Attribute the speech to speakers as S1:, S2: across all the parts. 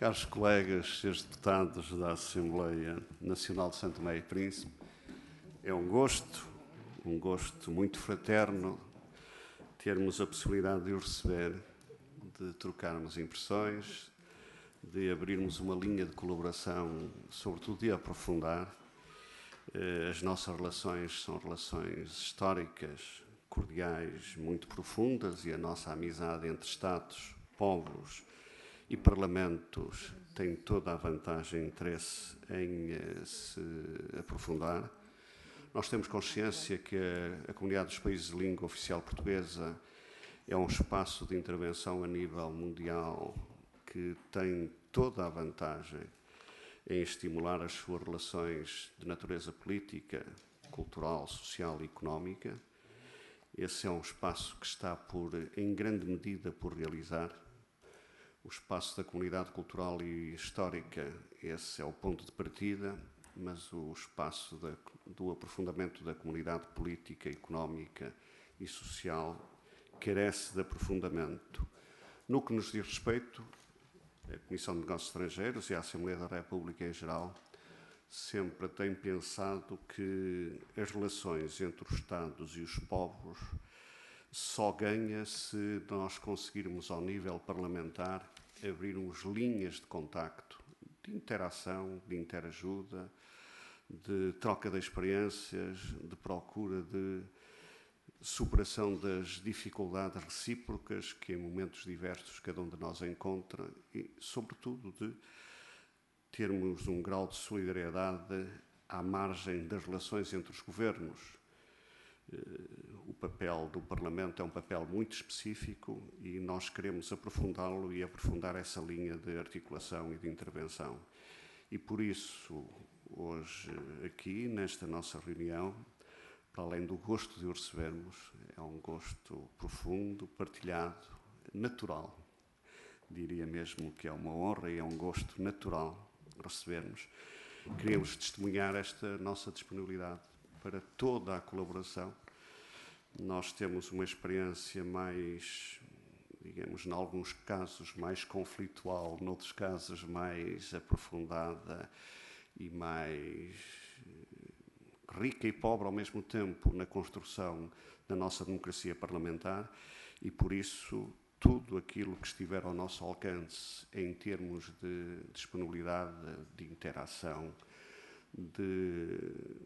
S1: Caros colegas, senhores deputados da Assembleia Nacional de Santo Tomé e Príncipe, é um gosto muito fraterno termos a possibilidade de o receber, de trocarmos impressões, de abrirmos uma linha de colaboração, sobretudo de aprofundar. As nossas relações são relações históricas, cordiais, muito profundas, e a nossa amizade entre Estados, povos e parlamentos tem toda a vantagem e interesse em se aprofundar. Nós temos consciência que a Comunidade dos Países de Língua Oficial Portuguesa é um espaço de intervenção a nível mundial que tem toda a vantagem em estimular as suas relações de natureza política, cultural, social e económica. Esse é um espaço que está, em grande medida, por realizar. O espaço da comunidade cultural e histórica, esse é o ponto de partida, mas o espaço do aprofundamento da comunidade política, económica e social carece de aprofundamento. No que nos diz respeito, a Comissão de Negócios Estrangeiros e a Assembleia da República em geral sempre tem pensado que as relações entre os Estados e os povos só ganha se nós conseguirmos, ao nível parlamentar, abrirmos linhas de contacto, de interação, de interajuda, de troca de experiências, de procura de superação das dificuldades recíprocas que em momentos diversos cada um de nós encontra e, sobretudo, de termos um grau de solidariedade à margem das relações entre os governos. O papel do Parlamento é um papel muito específico e nós queremos aprofundá-lo e aprofundar essa linha de articulação e de intervenção. E por isso, hoje, aqui, nesta nossa reunião, para além do gosto de o recebermos, é um gosto profundo, partilhado, natural. Diria mesmo que é uma honra e é um gosto natural recebermos. Queríamos testemunhar esta nossa disponibilidade para toda a colaboração. Nós temos uma experiência mais, digamos, em alguns casos mais conflitual, noutros casos mais aprofundada e mais rica e pobre ao mesmo tempo na construção da nossa democracia parlamentar, e por isso tudo aquilo que estiver ao nosso alcance em termos de disponibilidade, de interação, de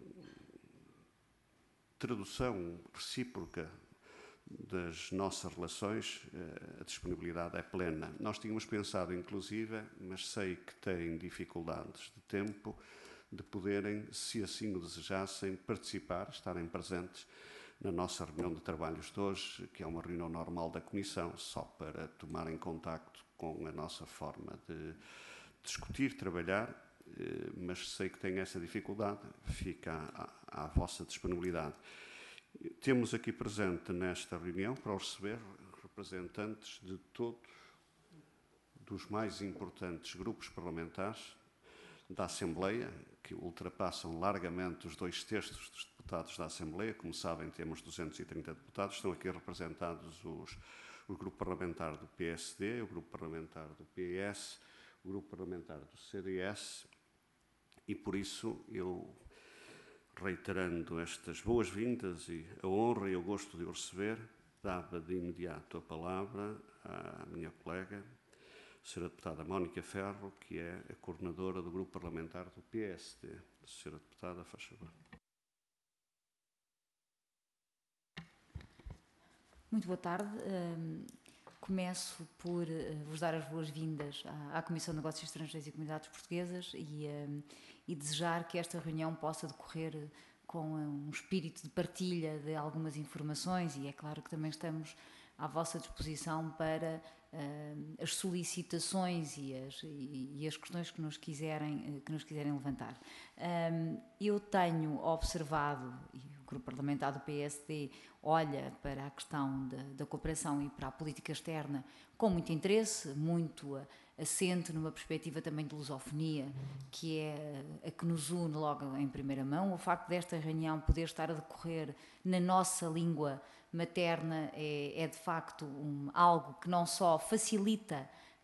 S1: tradução recíproca das nossas relações, a disponibilidade é plena. Nós tínhamos pensado, inclusive, mas sei que têm dificuldades de tempo, de poderem, se assim o desejassem, participar, estarem presentes na nossa reunião de trabalhos de hoje, que é uma reunião normal da Comissão, só para tomarem contacto com a nossa forma de discutir, trabalhar, mas sei que têm essa dificuldade, fica à vossa disponibilidade. Temos aqui presente nesta reunião, para o receber, representantes de todos dos mais importantes grupos parlamentares da Assembleia, que ultrapassam largamente os 2/3 dos deputados da Assembleia. Como sabem, temos 230 deputados. Estão aqui representados o grupo parlamentar do PSD, o grupo parlamentar do PS, o grupo parlamentar do CDS, e por isso eu, reiterando estas boas-vindas e a honra e o gosto de o receber, dava de imediato a palavra à minha colega, a Sra. Deputada Mónica Ferro, que é a coordenadora do grupo parlamentar do PSD. Sra. Deputada, faz favor.
S2: Muito boa tarde. Começo por vos dar as boas-vindas à Comissão de Negócios Estrangeiros e Comunidades Portuguesas e desejar que esta reunião possa decorrer com um espírito de partilha de algumas informações, e é claro que também estamos à vossa disposição para as solicitações e as questões que nos quiserem levantar. Eu tenho observado, e o Grupo Parlamentar do PSD olha para a questão da cooperação e para a política externa com muito interesse, muito assente numa perspectiva também de lusofonia, que é a que nos une logo em primeira mão. O facto desta reunião poder estar a decorrer na nossa língua materna é de facto algo que não só facilita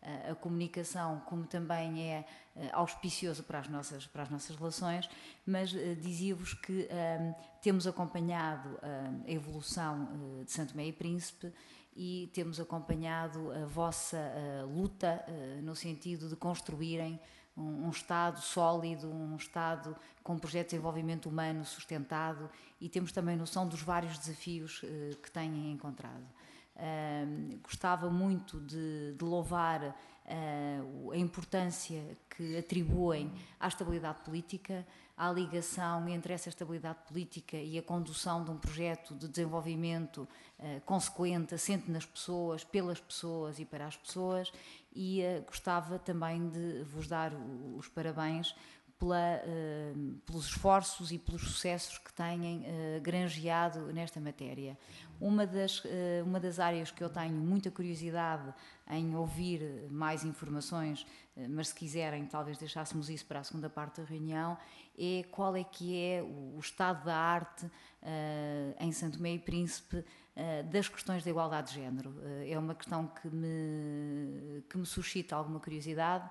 S2: a comunicação, como também é auspicioso para as nossas relações, mas dizia-vos que temos acompanhado a evolução de São Tomé e Príncipe e temos acompanhado a vossa luta no sentido de construírem um Estado sólido, um Estado com projetos de desenvolvimento humano sustentado, e temos também noção dos vários desafios que têm encontrado. Gostava muito de louvar a importância que atribuem à estabilidade política, à ligação entre essa estabilidade política e a condução de um projeto de desenvolvimento consequente, assente nas pessoas, pelas pessoas e para as pessoas, e gostava também de vos dar os parabéns pelos esforços e pelos sucessos que têm granjeado nesta matéria. Uma das áreas que eu tenho muita curiosidade em ouvir mais informações, mas se quiserem talvez deixássemos isso para a segunda parte da reunião, é qual é que é o estado da arte em São Tomé e Príncipe das questões da igualdade de género. É uma questão que me suscita alguma curiosidade.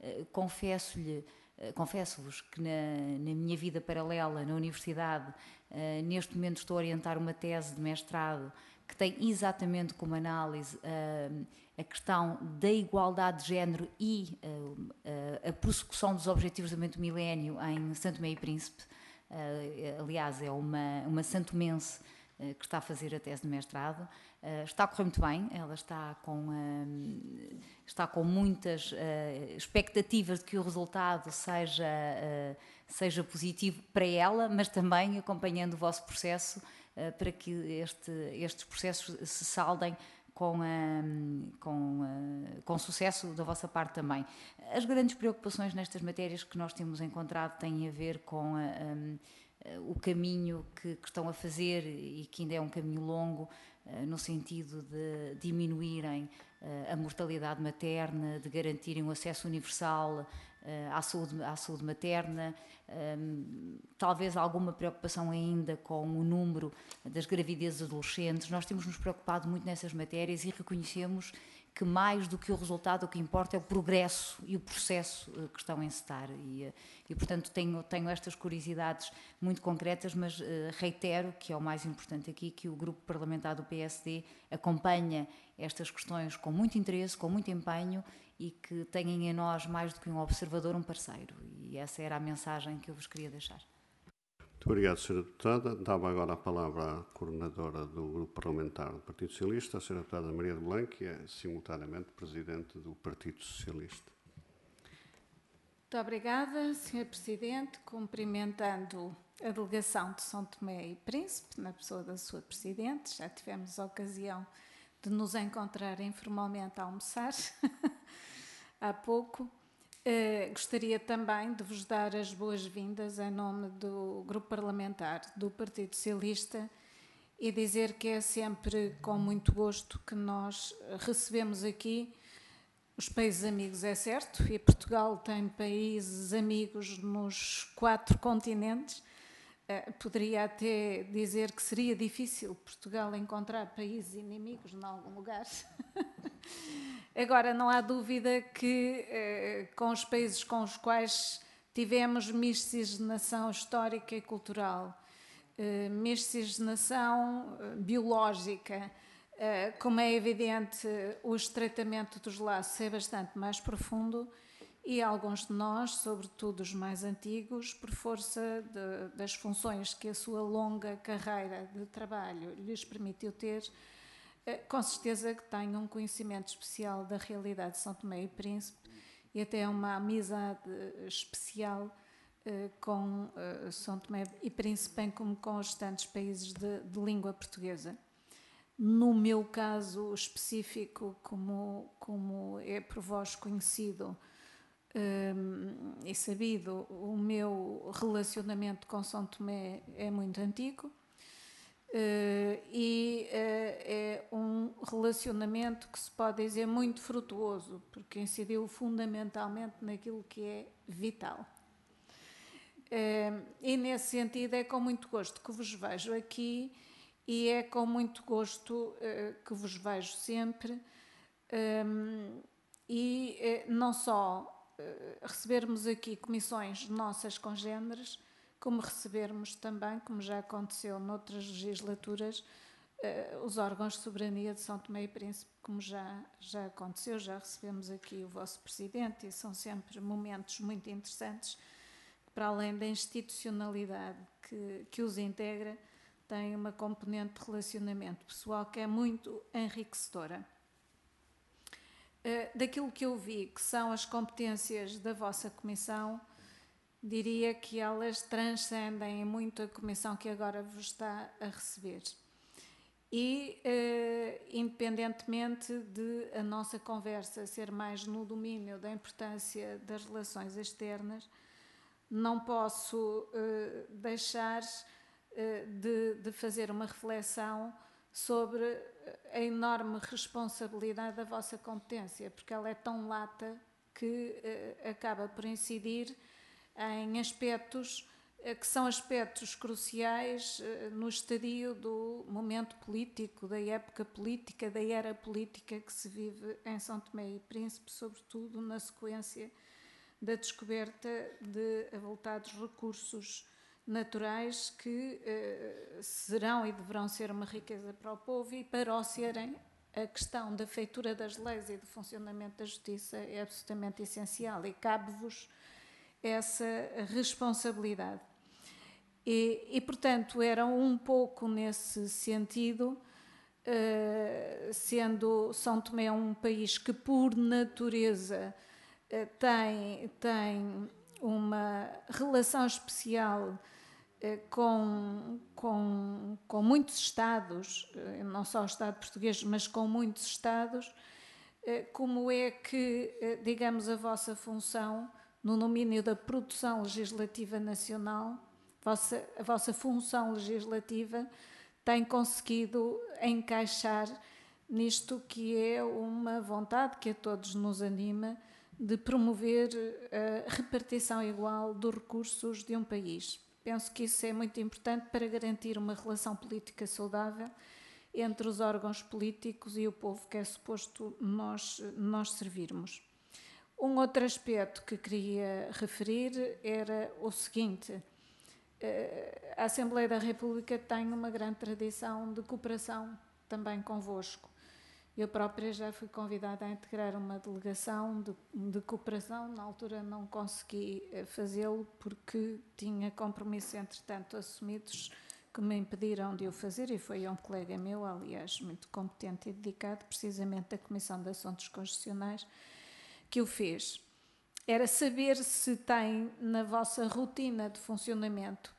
S2: Confesso-vos que na minha vida paralela na universidade, neste momento estou a orientar uma tese de mestrado que tem exatamente como análise a questão da igualdade de género e a prossecução dos Objetivos de Desenvolvimento do Milénio em São Tomé e Príncipe. Aliás, é uma santomense que está a fazer a tese de mestrado. Está a correr muito bem, ela está com muitas expectativas de que o resultado seja positivo para ela, mas também acompanhando o vosso processo para que estes processos se saldem com sucesso da vossa parte também. As grandes preocupações nestas matérias que nós temos encontrado têm a ver com o caminho que estão a fazer, e que ainda é um caminho longo, no sentido de diminuírem a mortalidade materna, de garantirem um acesso universal à saúde materna, talvez alguma preocupação ainda com o número das gravidezes adolescentes. Nós temos nos preocupado muito nessas matérias e reconhecemos que mais do que o resultado, o que importa é o progresso e o processo que estão a encetar. E portanto, tenho estas curiosidades muito concretas, mas reitero, que é o mais importante aqui, que o Grupo Parlamentar do PSD acompanha estas questões com muito interesse, com muito empenho, e que tenham em nós, mais do que um observador, um parceiro. E essa era a mensagem que eu vos queria deixar.
S1: Muito obrigado, Sra. Deputada. Dava agora a palavra à coordenadora do Grupo Parlamentar do Partido Socialista, a Sra. Deputada Maria de Belém, que é simultaneamente Presidente do Partido Socialista.
S3: Muito obrigada, Sr. Presidente. Cumprimentando a delegação de São Tomé e Príncipe, na pessoa da sua Presidente, já tivemos a ocasião de nos encontrar informalmente a almoçar há pouco. Gostaria também de vos dar as boas-vindas em nome do Grupo Parlamentar do Partido Socialista e dizer que é sempre com muito gosto que nós recebemos aqui os países amigos, é certo, e Portugal tem países amigos nos 4 continentes. Poderia até dizer que seria difícil Portugal encontrar países inimigos em algum lugar. Agora, não há dúvida que com os países com os quais tivemos miscigenação histórica e cultural, miscigenação biológica, como é evidente, o estreitamento dos laços é bastante mais profundo, e alguns de nós, sobretudo os mais antigos, por força das funções que a sua longa carreira de trabalho lhes permitiu ter, com certeza que têm um conhecimento especial da realidade de São Tomé e Príncipe e até uma amizade especial com São Tomé e Príncipe, bem como com os restantes países de língua portuguesa. No meu caso específico, como é por vós conhecido e sabido, o meu relacionamento com São Tomé é muito antigo e é um relacionamento que se pode dizer muito frutuoso, porque incidiu fundamentalmente naquilo que é vital. E nesse sentido é com muito gosto que vos vejo aqui e é com muito gosto que vos vejo sempre. e não só recebermos aqui comissões nossas congêneres, como recebermos também, como já aconteceu noutras legislaturas, os órgãos de soberania de São Tomé e Príncipe, como já aconteceu, já recebemos aqui o vosso presidente, e são sempre momentos muito interessantes, para além da institucionalidade que os integra, tem uma componente de relacionamento pessoal que é muito enriquecedora. Daquilo que eu vi, que são as competências da vossa comissão, diria que elas transcendem muito a comissão que agora vos está a receber. E, independentemente de a nossa conversa ser mais no domínio da importância das relações externas, não posso deixar de fazer uma reflexão sobre a enorme responsabilidade da vossa competência, porque ela é tão lata que acaba por incidir em aspectos que são aspectos cruciais no estadio do momento político, da época política, da era política que se vive em São Tomé e Príncipe, sobretudo na sequência da descoberta de avultados recursos naturais que serão e deverão ser uma riqueza para o povo, e para o serem, a questão da feitura das leis e do funcionamento da justiça é absolutamente essencial, e cabe-vos essa responsabilidade. E, portanto, era um pouco nesse sentido, sendo São Tomé um país que, por natureza, tem uma relação especial com muitos Estados, não só o Estado português, mas com muitos Estados, como é que, digamos, a vossa função no domínio da produção legislativa nacional, a vossa função legislativa tem conseguido encaixar nisto que é uma vontade que a todos nos anima, de promover a repartição igual dos recursos de um país. Penso que isso é muito importante para garantir uma relação política saudável entre os órgãos políticos e o povo que é suposto nós servirmos. Um outro aspecto que queria referir era o seguinte: a Assembleia da República tem uma grande tradição de cooperação também convosco. Eu própria já fui convidada a integrar uma delegação de cooperação. Na altura não consegui fazê-lo porque tinha compromissos, entretanto, assumidos que me impediram de o fazer, e foi um colega meu, aliás, muito competente e dedicado, precisamente da Comissão de Assuntos Constitucionais, que o fez. Era saber se tem na vossa rotina de funcionamento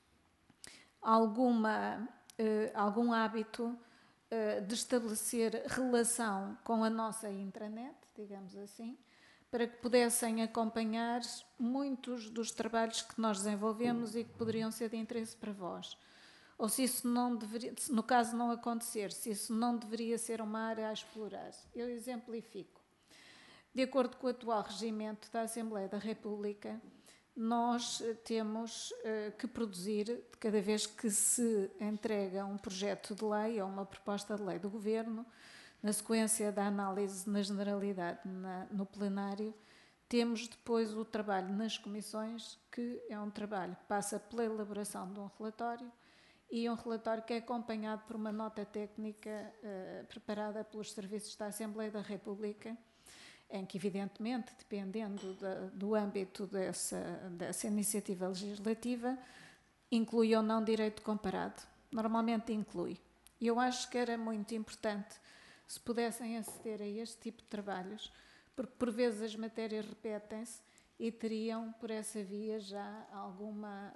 S3: algum hábito de estabelecer relação com a nossa intranet, digamos assim, para que pudessem acompanhar muitos dos trabalhos que nós desenvolvemos e que poderiam ser de interesse para vós. Ou se isso não deveria, no caso não acontecer, se isso não deveria ser uma área a explorar. Eu exemplifico. De acordo com o atual regimento da Assembleia da República, nós temos que produzir, cada vez que se entrega um projeto de lei ou uma proposta de lei do Governo, na sequência da análise na generalidade no plenário, temos depois o trabalho nas comissões, que é um trabalho que passa pela elaboração de um relatório, e um relatório que é acompanhado por uma nota técnica preparada pelos serviços da Assembleia da República, em que, evidentemente, dependendo do âmbito dessa iniciativa legislativa, inclui ou não direito comparado. Normalmente inclui. E eu acho que era muito importante se pudessem aceder a este tipo de trabalhos, porque por vezes as matérias repetem-se e teriam por essa via já alguma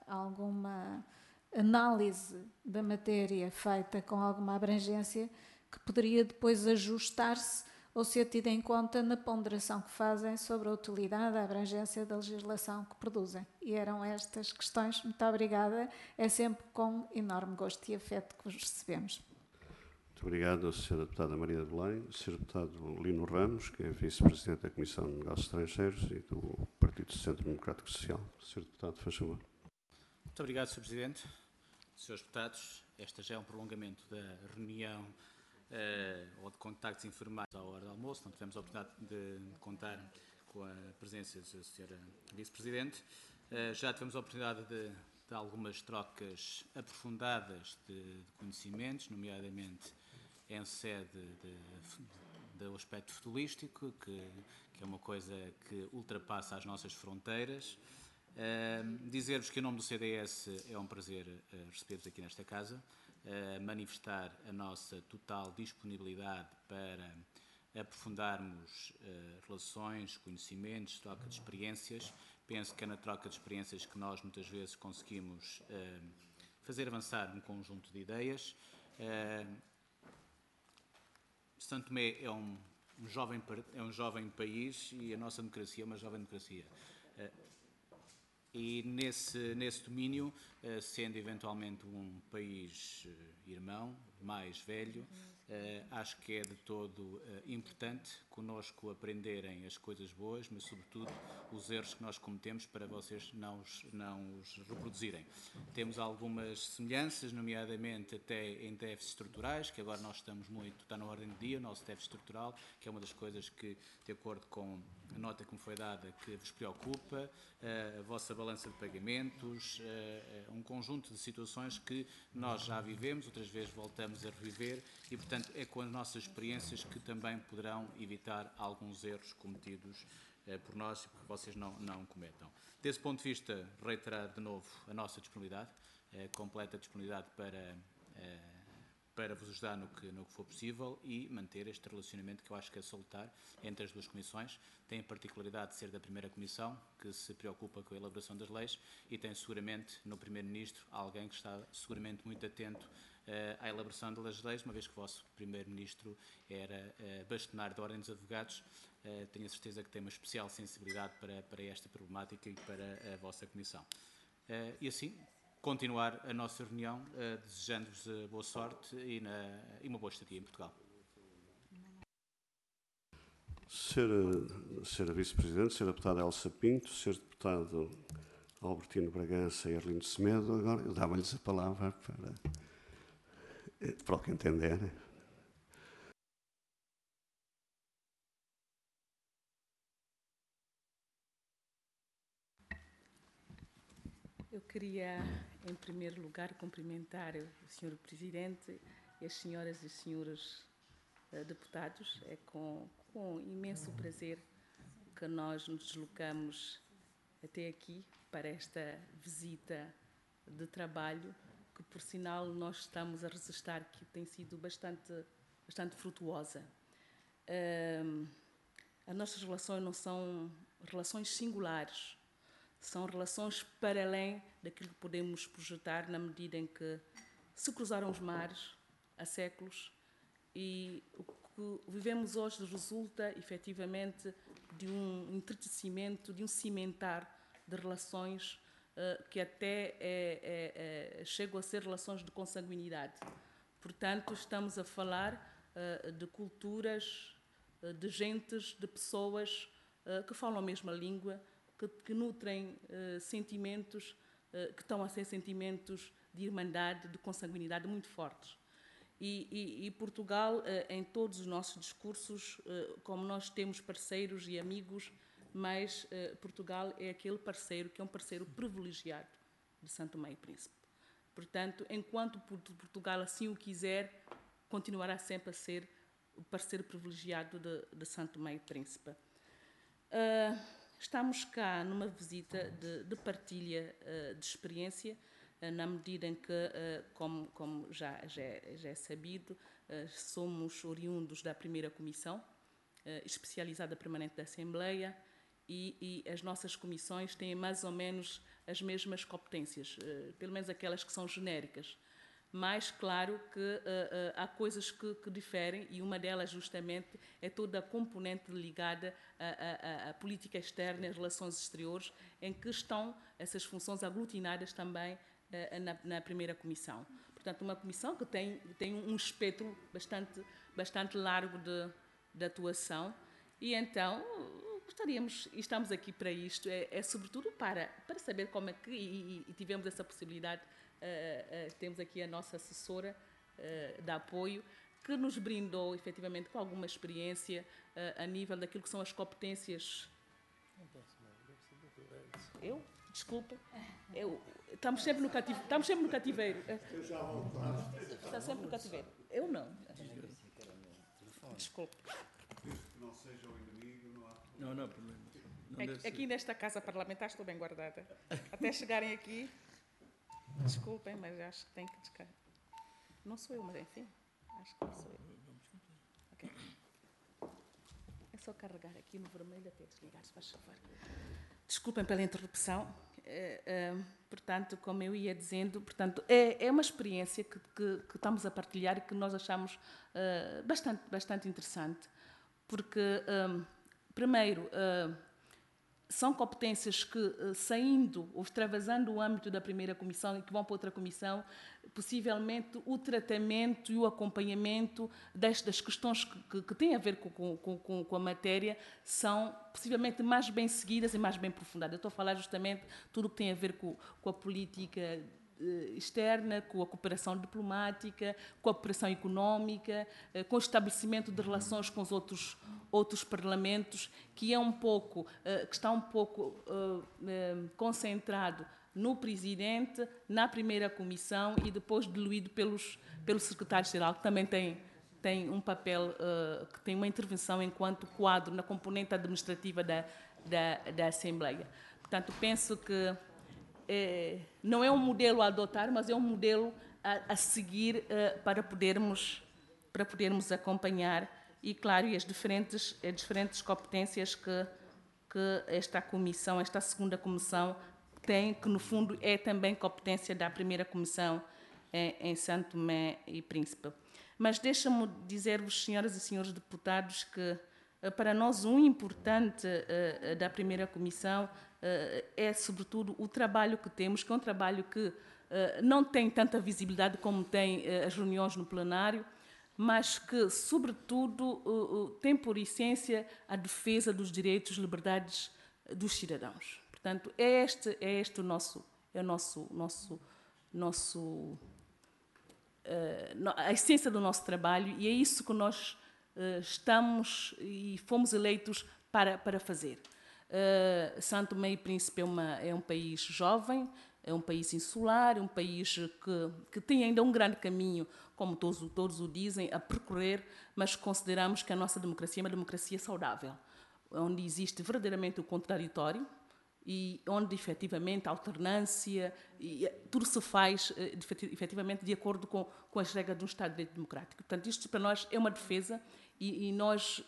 S3: análise da matéria feita com alguma abrangência, que poderia depois ajustar-se ou ser tida em conta na ponderação que fazem sobre a utilidade, a abrangência da legislação que produzem. E eram estas questões. Muito obrigada. É sempre com enorme gosto e afeto que vos recebemos.
S1: Muito obrigado, Sra. Deputada Maria de Belém, Sr. Deputado Lino Ramos, que é Vice-Presidente da Comissão de Negócios Estrangeiros e do Partido Centro Democrático Social. Sr. Deputado, faz favor.
S4: Muito obrigado, Sr. Presidente. Srs. Deputados, esta já é um prolongamento da reunião ou de contactos informais à hora do almoço. Não tivemos a oportunidade de contar com a presença da Sra. Vice-Presidente. Já tivemos a oportunidade de algumas trocas aprofundadas de conhecimentos, nomeadamente em sede do aspecto futebolístico, que é uma coisa que ultrapassa as nossas fronteiras. Dizer-vos que, em nome do CDS, é um prazer receber-vos aqui nesta casa, manifestar a nossa total disponibilidade para aprofundarmos relações, conhecimentos, troca de experiências. Penso que é na troca de experiências que nós, muitas vezes, conseguimos fazer avançar um conjunto de ideias. São Tomé é um jovem país e a nossa democracia é uma jovem democracia. E nesse domínio, sendo eventualmente um país irmão, mais velho, acho que é de todo importante connosco aprenderem as coisas boas, mas sobretudo os erros que nós cometemos para vocês não os reproduzirem. Temos algumas semelhanças, nomeadamente até em déficits estruturais, que agora nós está na ordem do dia, o nosso déficit estrutural, que é uma das coisas que, de acordo com a nota que me foi dada, que vos preocupa, a vossa balança de pagamentos, um conjunto de situações que nós já vivemos, outras vezes voltamos a reviver e, portanto, é com as nossas experiências que também poderão evitar alguns erros cometidos por nós e que vocês não cometam. Desse ponto de vista, reiterar de novo a nossa disponibilidade, completa disponibilidade para vos ajudar no que for possível e manter este relacionamento que eu acho que é salutar entre as duas comissões. Tem a particularidade de ser da primeira comissão, que se preocupa com a elaboração das leis, e tem seguramente no Primeiro-Ministro alguém que está seguramente muito atento à elaboração das leis, uma vez que o vosso Primeiro-Ministro era bastonário da Ordem dos Advogados. Tenho a certeza que tem uma especial sensibilidade para esta problemática e para a vossa comissão. E assim, continuar a nossa reunião, desejando-vos boa sorte e uma boa estadia em Portugal.
S1: Sra. Vice-Presidente, Sra. Deputada Elsa Pinto, Sr. Deputado Albertino Bragança e Arlindo Semedo, agora eu dava-lhes a palavra para o que entenderem.
S5: Eu queria, em primeiro lugar, cumprimentar o Sr. Presidente e as senhoras e senhores deputados. É com imenso prazer que nós nos deslocamos até aqui para esta visita de trabalho, que, por sinal, nós estamos a registrar que tem sido bastante frutuosa. As nossas relações não são relações singulares, são relações para além daquilo que podemos projetar na medida em que se cruzaram os mares há séculos e o que vivemos hoje resulta, efetivamente, de um entretecimento, de um cimentar de relações que até chegam a ser relações de consanguinidade. Portanto, estamos a falar de culturas, de gentes, de pessoas que falam a mesma língua, que nutrem sentimentos que estão a ser sentimentos de irmandade, de consanguinidade muito fortes. E Portugal, em todos os nossos discursos, como nós temos parceiros e amigos, mas Portugal é aquele parceiro que é um parceiro privilegiado de São Tomé e Príncipe. Portanto, enquanto Portugal assim o quiser, continuará sempre a ser o parceiro privilegiado de São Tomé e Príncipe. Estamos cá numa visita de partilha de experiência, na medida em que, como já é sabido, somos oriundos da primeira comissão, especializada permanente da Assembleia, e as nossas comissões têm mais ou menos as mesmas competências, pelo menos aquelas que são genéricas. Mas, claro que há coisas que diferem, e uma delas, justamente, é toda a componente ligada à política externa e às relações exteriores, em que estão essas funções aglutinadas também na primeira comissão. Portanto, uma comissão que tem um espectro bastante largo de atuação, e então estamos aqui para isto, sobretudo para saber como é que, e tivemos essa possibilidade. Temos aqui a nossa assessora de apoio que nos brindou, efetivamente, com alguma experiência a nível daquilo que são as competências. Eu? Desculpa. Estamos sempre no cativeiro.
S1: Eu já volto.
S5: Está sempre no cativeiro. Eu não. Desculpe.
S1: Não seja o inimigo, não há problema.
S6: Não, não há problema. Não deve ser.
S5: Aqui nesta casa parlamentar estou bem guardada. Até chegarem aqui, desculpem, mas acho que tem que descarregar. Não sou eu, mas enfim, acho que não sou eu. Ok. É só carregar aqui no vermelho até desligar, se faz favor. Desculpem pela interrupção. Portanto, como eu ia dizendo, portanto, é uma experiência que estamos a partilhar e que nós achamos bastante interessante, porque, primeiro, são competências que, saindo ou extravasando o âmbito da primeira comissão e que vão para outra comissão, possivelmente o tratamento e o acompanhamento destas questões que têm a ver com a matéria são possivelmente mais bem seguidas e mais bem aprofundadas. Eu estou a falar justamente tudo o que tem a ver com a política externa, com a cooperação diplomática, com a cooperação económica, com o estabelecimento de relações com os outros parlamentos, que está um pouco concentrado no presidente, na primeira comissão e depois diluído pelo secretário-geral, que também tem um papel, que tem uma intervenção enquanto quadro na componente administrativa da Assembleia. Portanto, penso que não é um modelo a adotar, mas é um modelo a seguir para podermos acompanhar e, claro, as diferentes competências que esta comissão, esta segunda comissão tem, que no fundo é também competência da primeira comissão em Santo Tomé e Príncipe. Mas deixa-me dizer-vos, senhoras e senhores deputados, que para nós o importante da primeira comissão é, sobretudo, o trabalho que temos, que é um trabalho que não tem tanta visibilidade como tem as reuniões no plenário, mas que, sobretudo, tem por essência a defesa dos direitos e liberdades dos cidadãos. Portanto, a essência do nosso trabalho e é isso que nós estamos e fomos eleitos para fazer. Santo Tomé e Príncipe é um país jovem, é um país insular, é um país que tem ainda um grande caminho, como todos o dizem, a percorrer, mas consideramos que a nossa democracia é uma democracia saudável, onde existe verdadeiramente o contraditório e onde, efetivamente, a alternância, e tudo se faz, efetivamente, de acordo com as regras de um Estado de Direito Democrático. Portanto, isto para nós é uma defesa e nós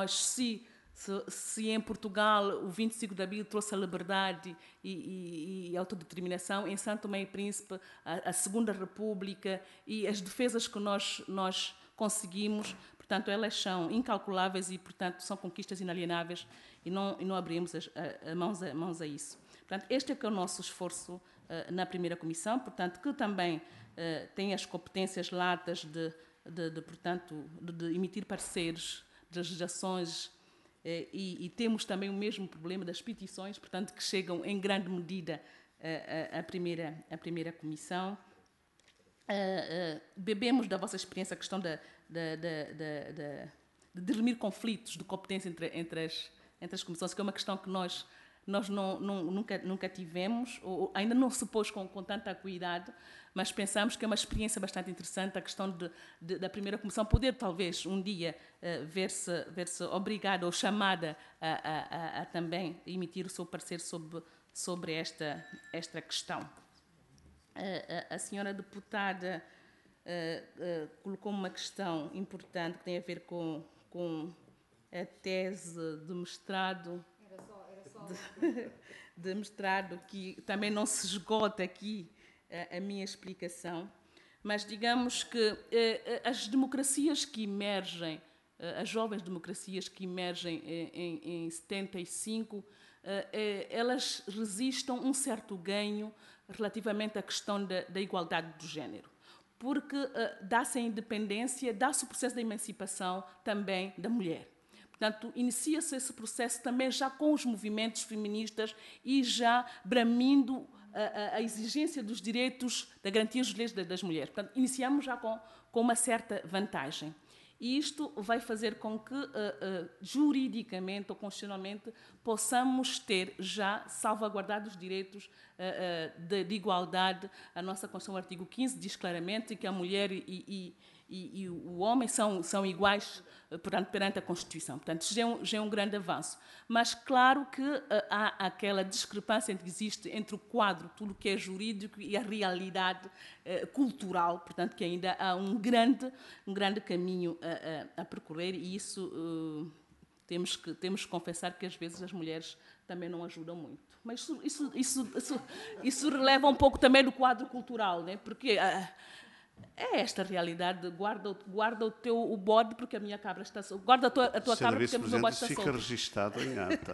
S5: se em Portugal o 25 de abril trouxe a liberdade e a autodeterminação, em Santo Tomé e Príncipe a Segunda República e as defesas que nós conseguimos, portanto, elas são incalculáveis e, portanto, são conquistas inalienáveis e não abrimos as mãos a isso. Portanto, este é que é o nosso esforço na primeira comissão, portanto, que também tem as competências latas de emitir pareceres, de legislações, e temos também o mesmo problema das petições, portanto, que chegam em grande medida à primeira comissão. Bebemos da vossa experiência a questão de dirimir conflitos de competência entre as comissões, que é uma questão que nós nunca tivemos, ou ainda não se pôs com tanta acuidade, mas pensamos que é uma experiência bastante interessante a questão da primeira comissão poder, talvez, um dia ver-se obrigada ou chamada a também emitir o seu parecer sobre esta questão. A senhora deputada colocou uma questão importante que tem a ver com a tese de mestrado, de mestrado, que também não se esgota aqui a minha explicação, mas digamos que as democracias que emergem, as jovens democracias que emergem em 75, elas resistem um certo ganho relativamente à questão da igualdade do género, porque dá-se a independência, dá-se o processo da emancipação também da mulher. Portanto, inicia-se esse processo também já com os movimentos feministas e já bramindo a exigência dos direitos, da garantia dos direitos das mulheres. Portanto, iniciamos já com uma certa vantagem. E isto vai fazer com que, juridicamente ou constitucionalmente, possamos ter já salvaguardados os direitos de igualdade. A nossa Constituição, o artigo 15, diz claramente que a mulher e o homem são iguais, portanto, perante a Constituição. Portanto, já é um grande avanço. Mas, claro que há aquela discrepância que existe entre o quadro, tudo o que é jurídico, e a realidade cultural, portanto, que ainda há um grande caminho a percorrer, e isso temos que confessar que, às vezes, as mulheres também não ajudam muito. Mas isso releva um pouco também do quadro cultural, né? Porque... é esta realidade, guarda o bode porque a minha cabra está solta. Guarda a tua cabra porque o meu bode está solto.
S1: Fica registado em ata.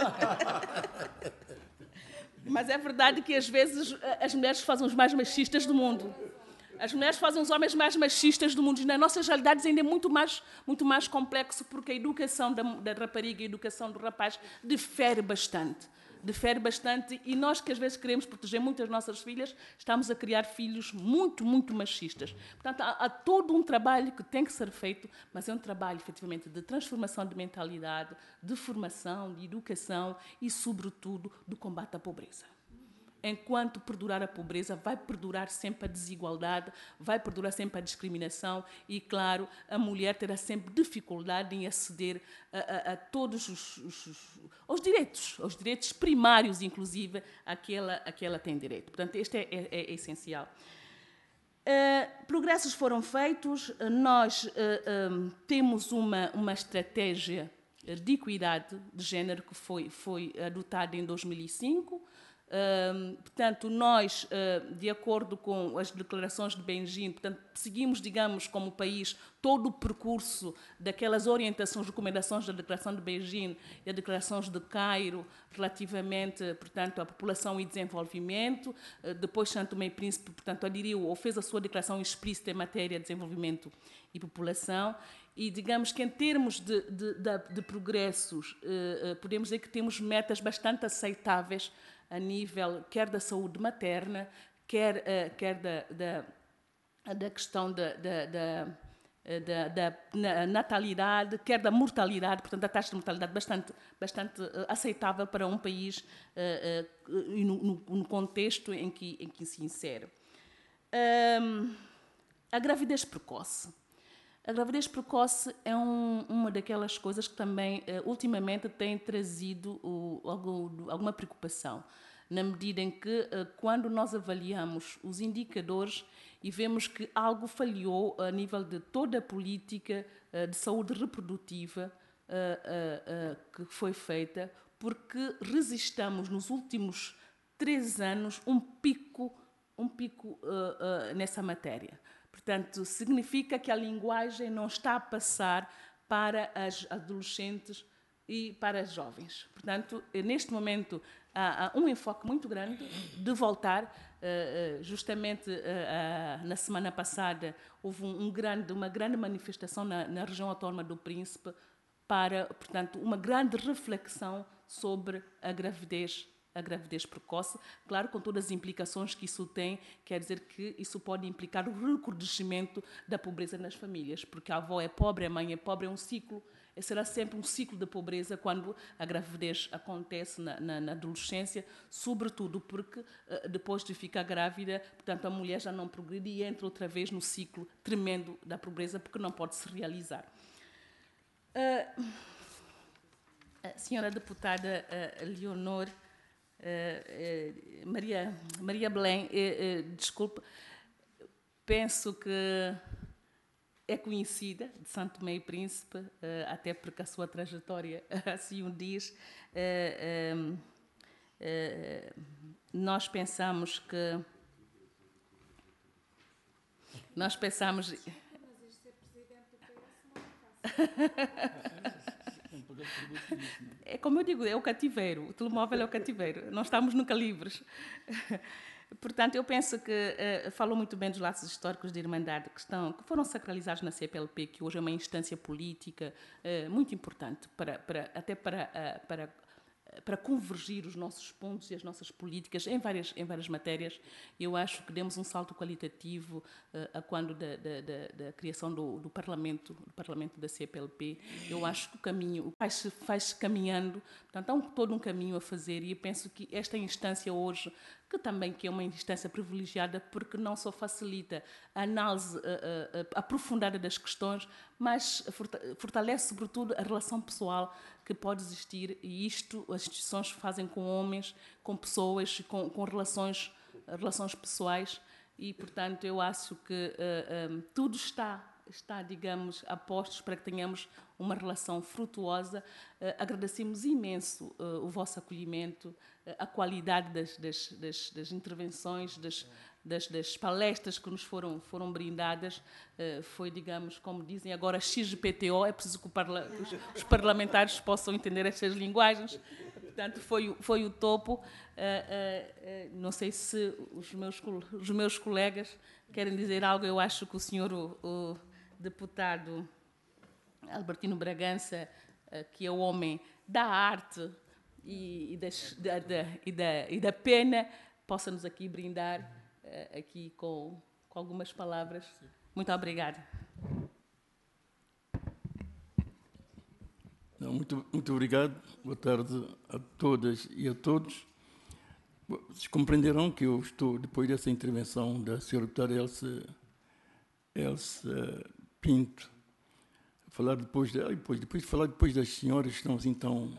S5: Mas é verdade que às vezes as mulheres fazem os mais machistas do mundo. As mulheres fazem os homens mais machistas do mundo. E nas nossas realidades ainda é muito mais complexo, porque a educação da rapariga e a educação do rapaz difere bastante, e nós que às vezes queremos proteger muito as nossas filhas, estamos a criar filhos muito machistas. Portanto, há todo um trabalho que tem que ser feito, mas é um trabalho, efetivamente, de transformação de mentalidade, de formação, de educação e, sobretudo, do combate à pobreza. Enquanto perdurar a pobreza, vai perdurar sempre a desigualdade, vai perdurar sempre a discriminação e, claro, a mulher terá sempre dificuldade em aceder a todos os direitos primários, inclusive, a que ela tem direito. Portanto, este é essencial. Progressos foram feitos, nós temos uma estratégia de equidade de género que foi adotada em 2005. Portanto, nós, de acordo com as declarações de Beijing, portanto, seguimos, digamos, como país, todo o percurso daquelas orientações, recomendações da Declaração de Beijing e as declarações de Cairo relativamente, portanto, à população e desenvolvimento. Depois, São Tomé e Príncipe, portanto, aderiu ou fez a sua declaração explícita em matéria de desenvolvimento e população. E, digamos que, em termos de progressos, podemos dizer que temos metas bastante aceitáveis a nível quer da saúde materna, quer da questão da natalidade, quer da mortalidade, portanto, a taxa de mortalidade bastante aceitável para um país e no contexto em que se insere. A gravidez precoce. A gravidez precoce é uma daquelas coisas que também, ultimamente, tem trazido alguma preocupação, na medida em que, quando nós avaliamos os indicadores e vemos que algo falhou a nível de toda a política de saúde reprodutiva que foi feita, porque resistamos nos últimos 3 anos um pico nessa matéria. Portanto, significa que a linguagem não está a passar para as adolescentes e para as jovens. Portanto, neste momento, há um enfoque muito grande de voltar. Justamente, na semana passada, houve uma grande manifestação na região autónoma do Príncipe para, portanto, uma grande reflexão sobre a gravidez precoce, claro, com todas as implicações que isso tem, quer dizer que isso pode implicar o recrudescimento da pobreza nas famílias, porque a avó é pobre, a mãe é pobre, é um ciclo, será sempre um ciclo de pobreza quando a gravidez acontece na adolescência, sobretudo porque depois de ficar grávida, portanto, a mulher já não progride e entra outra vez no ciclo tremendo da pobreza, porque não pode se realizar. A senhora deputada Leonor Maria Belém, desculpe, penso que é conhecida de São Tomé e Príncipe, até porque a sua trajetória assim o diz. Nós pensamos que... Mas isto ser presidente do PS não é fácil. É como eu digo, é o cativeiro. O telemóvel é o cativeiro. Não estamos nunca livres. Portanto, eu penso que falou muito bem dos laços históricos de Irmandade que foram sacralizados na CPLP, que hoje é uma instância política muito importante até para convergir os nossos pontos e as nossas políticas em várias matérias. Eu acho que demos um salto qualitativo a quando da criação do Parlamento da CPLP. Eu acho que o caminho faz-se caminhando, portanto, há todo um caminho a fazer, e eu penso que esta instância hoje, que é uma instância privilegiada, porque não só facilita a análise aprofundada das questões, mas fortalece, sobretudo, a relação pessoal que pode existir, e isto as instituições fazem com homens, com pessoas, com relações pessoais, e, portanto, eu acho que tudo está, digamos, a postos para que tenhamos uma relação frutuosa. Agradecemos imenso o vosso acolhimento, a qualidade das intervenções, das palestras que nos foram brindadas. Foi, digamos, como dizem agora, XPTO, é preciso que os parlamentares possam entender estas linguagens. Portanto, foi o topo. Não sei se os meus colegas querem dizer algo. Eu acho que o senhor, o deputado Albertino Bragança, que é o homem da arte e da pena, possa-nos aqui brindar aqui com algumas palavras. Muito obrigada.
S6: Muito obrigado. Boa tarde a todas e a todos. Vocês compreenderão que eu estou, depois dessa intervenção da senhora deputada Elsa Pinto, depois de falar depois das senhoras que estão assim tão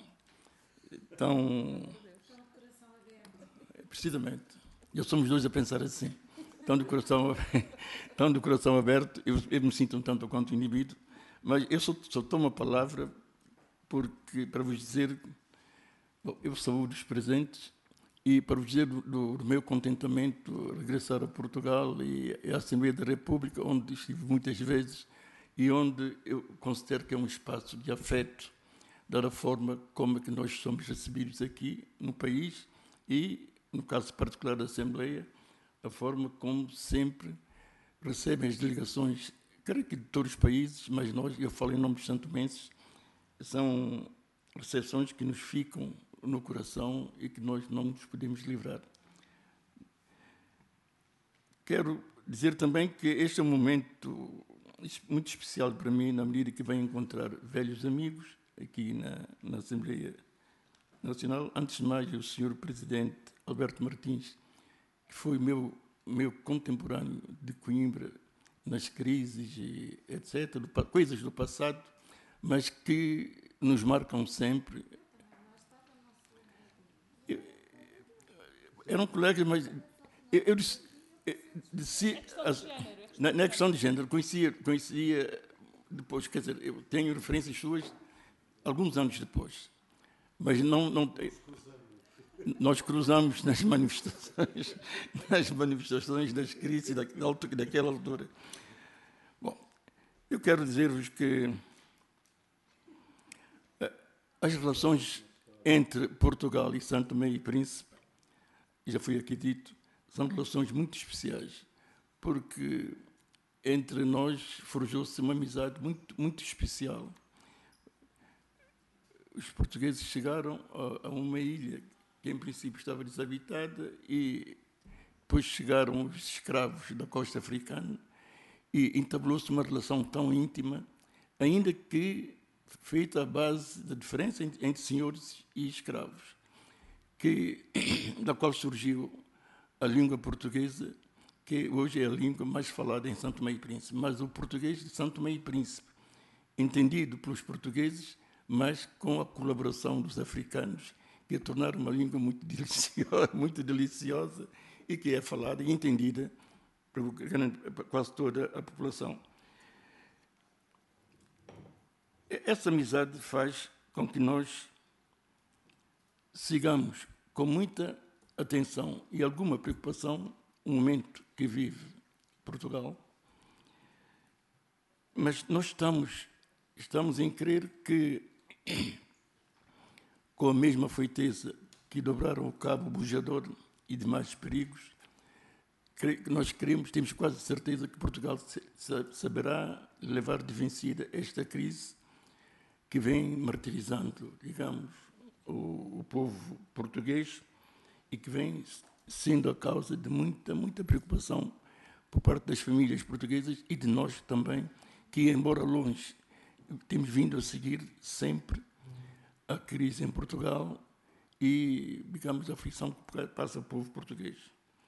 S6: precisamente. Eu somos dois a pensar assim. Tão de coração aberto, eu me sinto um tanto quanto inibido, mas eu só tomo a palavra para vos dizer, eu saúdo os presentes, e para vos dizer do meu contentamento regressar a Portugal e à Assembleia da República, onde estive muitas vezes e onde eu considero que é um espaço de afeto, da forma como é que nós somos recebidos aqui no país e, no caso particular da Assembleia, a forma como sempre recebem as delegações, creio que de todos os países, mas eu falo em nome dos santomenses, são recepções que nos ficam no coração e que nós não nos podemos livrar. Quero dizer também que este é um momento muito especial para mim, na medida que venho encontrar velhos amigos aqui na Assembleia Nacional. Antes de mais, o Sr. Presidente Alberto Martins, que foi meu contemporâneo de Coimbra, nas crises, e etc., coisas do passado, mas que nos marcam sempre. Eram colegas, mas eu disse na questão de género, conhecia depois, quer dizer, eu tenho referências suas alguns anos depois, mas não nós cruzamos nas manifestações das crises daquela altura. Bom, eu quero dizer-vos que as relações entre Portugal e São Tomé e Príncipe, já foi aqui dito, são relações muito especiais, porque entre nós forjou-se uma amizade muito especial. Os portugueses chegaram a uma ilha que em princípio estava desabitada e depois chegaram os escravos da costa africana e entablou-se uma relação tão íntima, ainda que feita à base da diferença entre senhores e escravos, da qual surgiu a língua portuguesa, que hoje é a língua mais falada em São Tomé e Príncipe, mas o português de São Tomé e Príncipe, entendido pelos portugueses, mas com a colaboração dos africanos, que a tornaram uma língua muito deliciosa e que é falada e entendida por quase toda a população. Essa amizade faz com que nós sigamos com muita atenção e alguma preocupação o momento que vive Portugal, mas nós estamos em crer que, com a mesma feiteza que dobraram o cabo bujador e demais perigos, nós queremos, temos quase certeza que Portugal saberá levar de vencida esta crise que vem martirizando, digamos, o povo português e que vem sendo a causa de muita preocupação por parte das famílias portuguesas e de nós também, que, embora longe, temos vindo a seguir sempre a crise em Portugal e, digamos, a aflição que passa o povo português.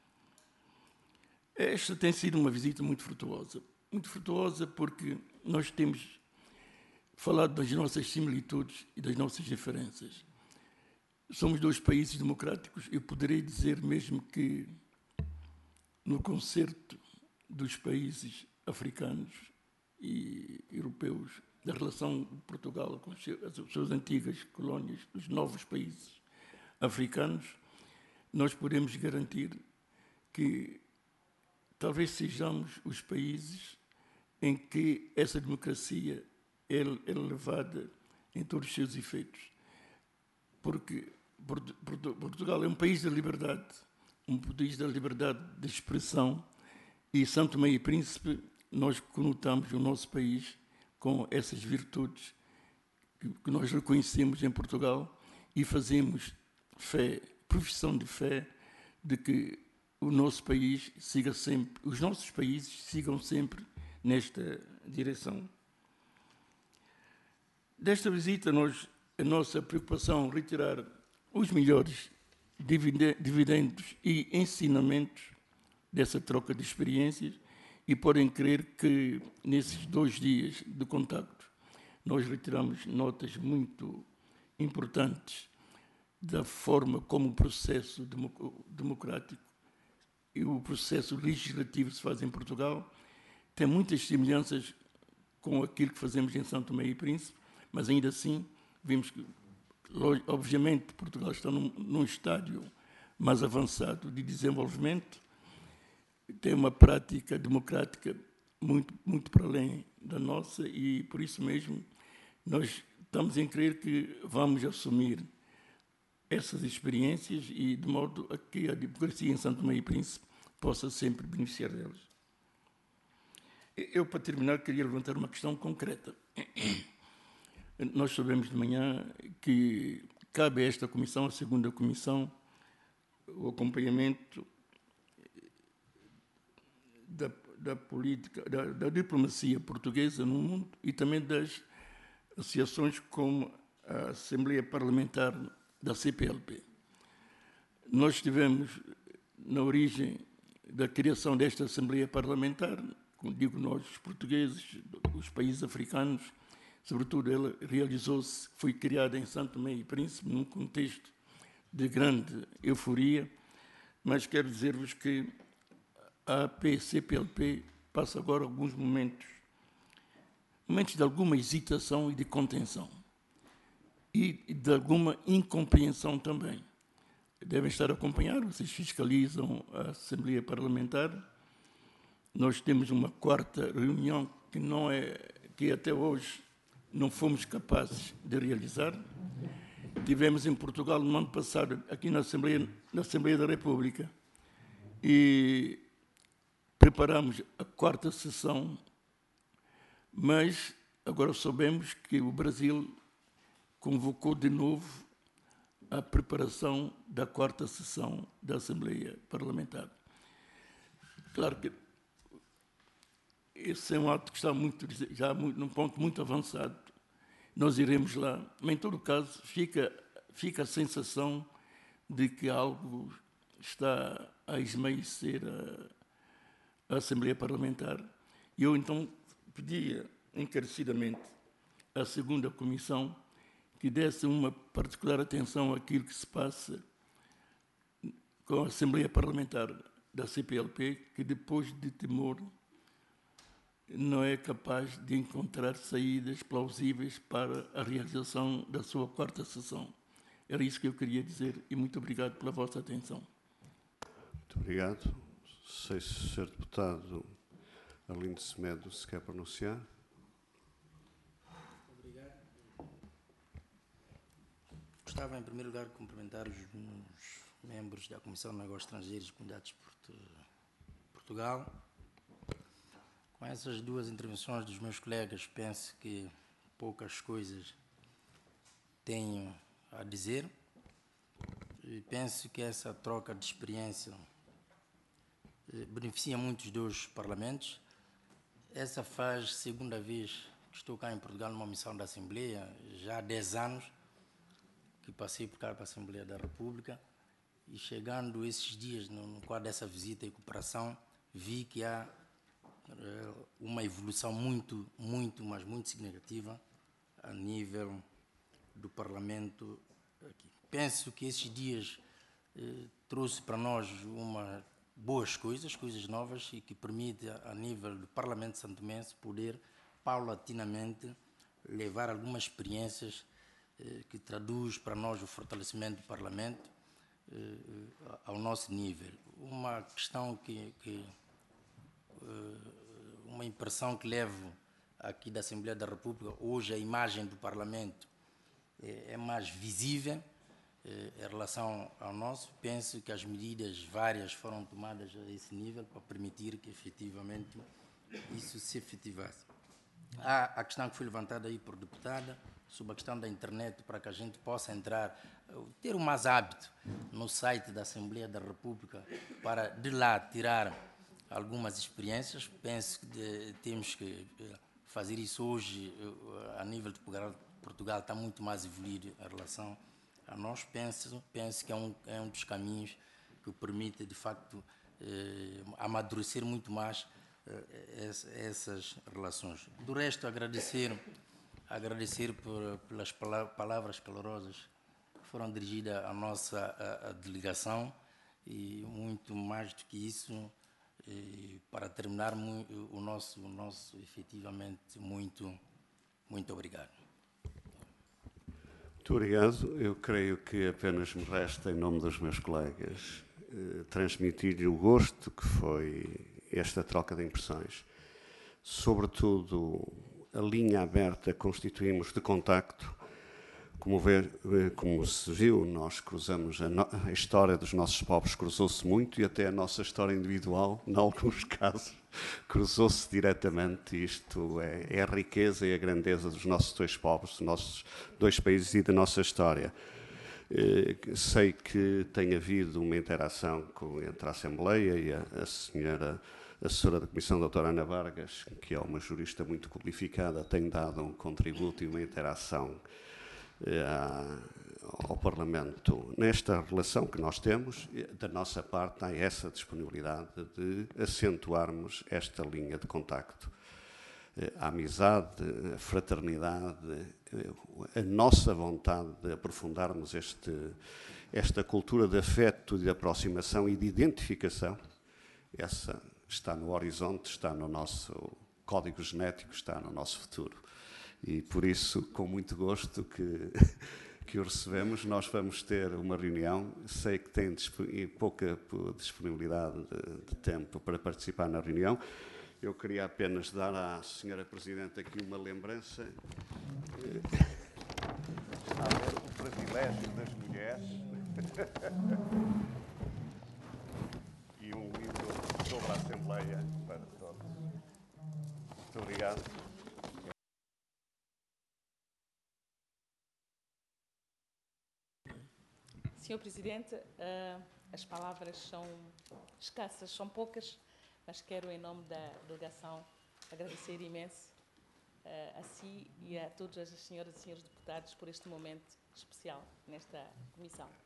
S6: Esta tem sido uma visita muito frutuosa porque nós temos falado das nossas similitudes e das nossas diferenças. Somos dois países democráticos. Eu poderei dizer mesmo que, no concerto dos países africanos e europeus, da relação de Portugal com as suas antigas colónias, dos novos países africanos, nós podemos garantir que talvez sejamos os países em que essa democracia é levada em todos os seus efeitos. Porque Portugal é um país da liberdade, um país da liberdade de expressão, e São Tomé e Príncipe, nós conotamos o nosso país com essas virtudes que nós reconhecemos em Portugal e fazemos fé, profissão de fé, de que o nosso país siga sempre, os nossos países sigam sempre nesta direção. Desta visita, a nossa preocupação é retirar os melhores dividendos e ensinamentos dessa troca de experiências e podem crer que nesses 2 dias de contacto nós retiramos notas muito importantes da forma como o processo democrático e o processo legislativo se faz em Portugal. Tem muitas semelhanças com aquilo que fazemos em São Tomé e Príncipe, mas ainda assim vimos que, obviamente, Portugal está num estádio mais avançado de desenvolvimento, tem uma prática democrática muito para além da nossa e, por isso mesmo, nós estamos em crer que vamos assumir essas experiências e de modo a que a democracia em São Tomé e Príncipe possa sempre beneficiar delas. Eu, para terminar, queria levantar uma questão concreta. Nós sabemos de manhã que cabe a esta comissão, a segunda comissão, o acompanhamento da política, da diplomacia portuguesa no mundo e também das associações como a Assembleia Parlamentar da CPLP. Nós estivemos na origem da criação desta Assembleia Parlamentar, como digo nós, os portugueses, os países africanos, sobretudo ela realizou-se, foi criada em São Tomé e Príncipe, num contexto de grande euforia, mas quero dizer-vos que a CPLP passa agora alguns momentos de alguma hesitação e de contenção e de alguma incompreensão também. Devem estar a acompanhar, vocês fiscalizam a Assembleia Parlamentar. Nós temos uma 4ª reunião que até hoje não fomos capazes de realizar. Tivemos em Portugal no ano passado, aqui na Assembleia da República, e preparamos a 4ª sessão, mas agora soubemos que o Brasil convocou de novo a preparação da 4ª sessão da Assembleia Parlamentar. Claro que esse é um ato que está já num ponto muito avançado. Nós iremos lá, mas em todo caso fica a sensação de que algo está a esmaecer a Assembleia Parlamentar. E eu então pedia encarecidamente à segunda comissão que desse uma particular atenção àquilo que se passa com a Assembleia Parlamentar da CPLP, que depois de Timor não é capaz de encontrar saídas plausíveis para a realização da sua 4ª sessão. Era isso que eu queria dizer e muito obrigado pela vossa atenção.
S1: Muito obrigado. Sei se o Sr. Deputado Arlindo Semedo se quer pronunciar.
S7: Obrigado. Gostava, em primeiro lugar, de cumprimentar os membros da Comissão de Negócios Estrangeiros e Comunidade de Desporto Portugal. Com essas duas intervenções dos meus colegas, penso que poucas coisas tenho a dizer. E penso que essa troca de experiência beneficia muitos dos parlamentos. Essa faz segunda vez que estou cá em Portugal numa missão da Assembleia, já há 10 anos que passei por cá para a Assembleia da República, e chegando esses dias no quadro dessa visita e cooperação, vi que há uma evolução muito significativa a nível do Parlamento aqui. Penso que esses dias trouxe para nós boas coisas novas, e que permite, a nível do Parlamento santomense, poder paulatinamente levar algumas experiências que traduz para nós o fortalecimento do Parlamento ao nosso nível. Uma questão uma impressão que levo aqui da Assembleia da República, hoje a imagem do Parlamento é mais visível em relação ao nosso. Penso que as medidas várias foram tomadas a esse nível para permitir que efetivamente isso se efetivasse. Há a questão que foi levantada aí por deputada sobre a questão da internet, para que a gente possa entrar, ter o mais hábito no site da Assembleia da República, para de lá tirar algumas experiências. Penso que temos que fazer isso hoje. A nível de Portugal está muito mais evoluído em relação a nós. Penso que é um dos caminhos que permite, de facto, amadurecer muito mais essas relações. Do resto, agradecer pelas palavras calorosas que foram dirigidas à nossa delegação, e muito mais do que isso, para terminar, o nosso efetivamente, muito obrigado.
S1: Muito obrigado. Eu creio que apenas me resta, em nome dos meus colegas, transmitir-lhe o gosto que foi esta troca de impressões. Sobretudo, a linha aberta que constituímos de contacto. Como se viu, nós cruzamos, a história dos nossos povos cruzou-se muito, e até a nossa história individual, em alguns casos, cruzou-se diretamente. Isto é a riqueza e a grandeza dos nossos dois povos, dos nossos dois países e da nossa história. Sei que tem havido uma interação entre a Assembleia e a senhora assessora da Comissão, doutora Ana Vargas, que é uma jurista muito qualificada, tem dado um contributo e uma interação ao Parlamento. Nesta relação que nós temos, da nossa parte, há essa disponibilidade de acentuarmos esta linha de contacto. A amizade, a fraternidade, a nossa vontade de aprofundarmos esta cultura de afeto, de aproximação e de identificação. Essa está no horizonte, está no nosso código genético, está no nosso futuro. E por isso, com muito gosto que o recebemos, nós vamos ter uma reunião. Sei que tem pouca disponibilidade de tempo para participar na reunião. Eu queria apenas dar à senhora Presidente aqui uma lembrança. O privilégio das mulheres. E um livro sobre a Assembleia para todos. Muito obrigado.
S5: Senhor Presidente, as palavras são escassas, são poucas, mas quero, em nome da delegação, agradecer imenso a si e a todas as senhoras e senhores deputados por este momento especial nesta comissão.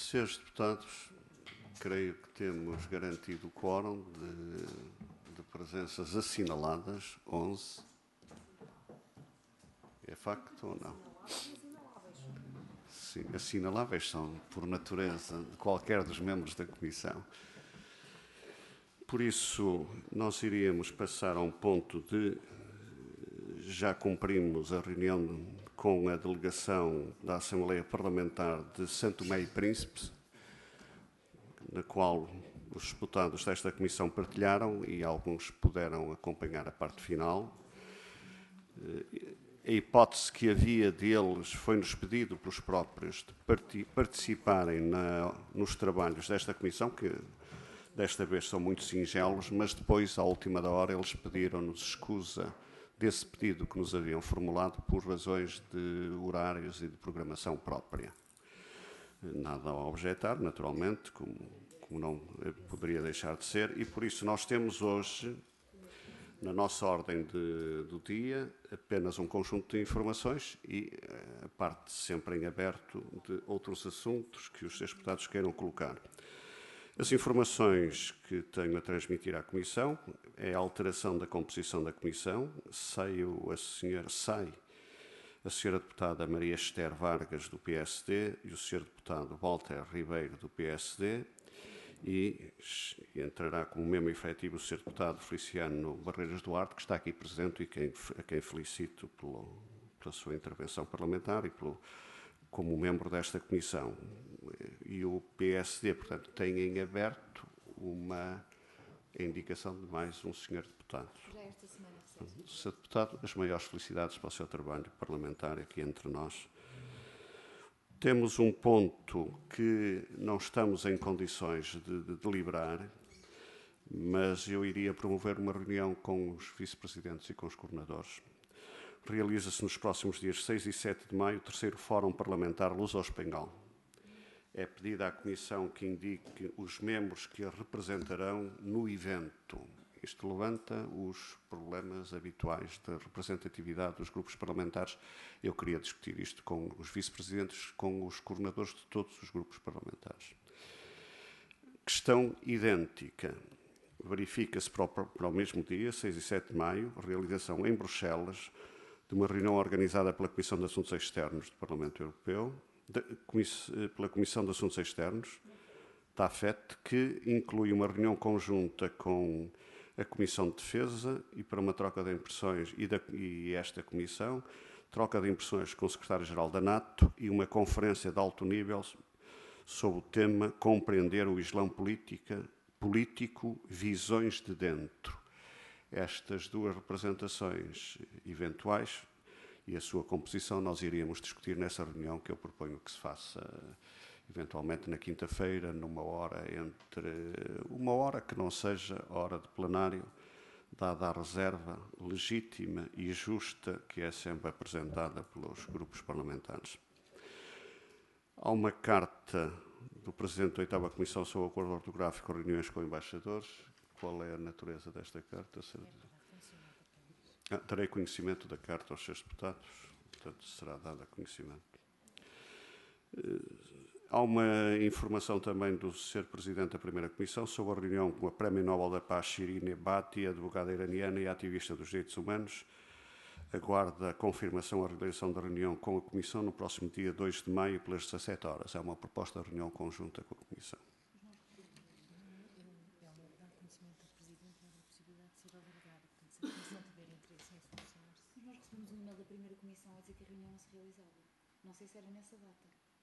S1: Senhores deputados, creio que temos garantido o quórum de presenças assinaladas, 11. É facto ou não? Sim, assinaláveis são, por natureza, de qualquer dos membros da Comissão. Por isso, nós iríamos passar a um ponto de... Já cumprimos a reunião com a delegação da Assembleia Parlamentar de Santo Tomé e Príncipe, na qual os deputados desta Comissão partilharam e alguns puderam acompanhar a parte final. A hipótese que havia deles foi-nos pedido pelos próprios de participarem nos trabalhos desta Comissão, que desta vez são muito singelos, mas depois, à última da hora, eles pediram-nos escusa desse pedido que nos haviam formulado por razões de horários e de programação própria. Nada a objetar, naturalmente, como não poderia deixar de ser, e por isso nós temos hoje, na nossa ordem do dia, apenas um conjunto de informações e a parte sempre em aberto de outros assuntos que os senhores deputados queiram colocar. As informações que tenho a transmitir à Comissão é a alteração da composição da Comissão. Sai a senhora deputada Maria Esther Vargas, do PSD, e o senhor deputado Walter Ribeiro, do PSD, e entrará como membro efetivo o senhor deputado Feliciano Barreiras Duarte, que está aqui presente e a quem felicito pela sua intervenção parlamentar e como membro desta Comissão. E o PSD, portanto, tem em aberto uma indicação de mais um senhor deputado.
S2: Já esta semana recebe.
S1: Senhor deputado, as maiores felicidades para o seu trabalho parlamentar aqui entre nós. Temos um ponto que não estamos em condições de deliberar, mas eu iria promover uma reunião com os vice-presidentes e com os coordenadores. Realiza-se nos próximos dias 6 e 7 de maio o terceiro Fórum Parlamentar Luso-Espanhol. É pedida à Comissão que indique os membros que a representarão no evento. Isto levanta os problemas habituais da representatividade dos grupos parlamentares. Eu queria discutir isto com os vice-presidentes, com os coordenadores de todos os grupos parlamentares. Questão idêntica. Verifica-se para o mesmo dia, 6 e 7 de maio, realização em Bruxelas de uma reunião organizada pela Comissão de Assuntos Externos do Parlamento Europeu, pela Comissão de Assuntos Externos, da AFET, que inclui uma reunião conjunta com a Comissão de Defesa e para uma troca de impressões, e esta Comissão, troca de impressões com o Secretário-Geral da NATO e uma conferência de alto nível sobre o tema Compreender o Islão Político, Visões de Dentro. Estas duas representações eventuais e a sua composição nós iríamos discutir nessa reunião que eu proponho que se faça eventualmente na quinta-feira, numa hora uma hora que não seja hora de plenário, dada a reserva legítima e justa que é sempre apresentada pelos grupos parlamentares. Há uma carta do Presidente da 8ª Comissão sobre o Acordo Ortográfico, reuniões com embaixadores. Qual é a natureza desta carta? Terei conhecimento da carta aos seus deputados, portanto será dada conhecimento. Há uma informação também do Sr. Presidente da Primeira Comissão sobre a reunião com a Prémio Nobel da Paz Shirin Ebati, advogada iraniana e ativista dos direitos humanos. Aguarda a confirmação a realização da reunião com a Comissão no próximo dia 2 de maio, pelas 17 horas. É uma proposta de reunião conjunta com a Comissão.
S2: Nós recebemos um e-mail da Primeira Comissão a dizer que a reunião não se realizava. Não sei se era nessa data.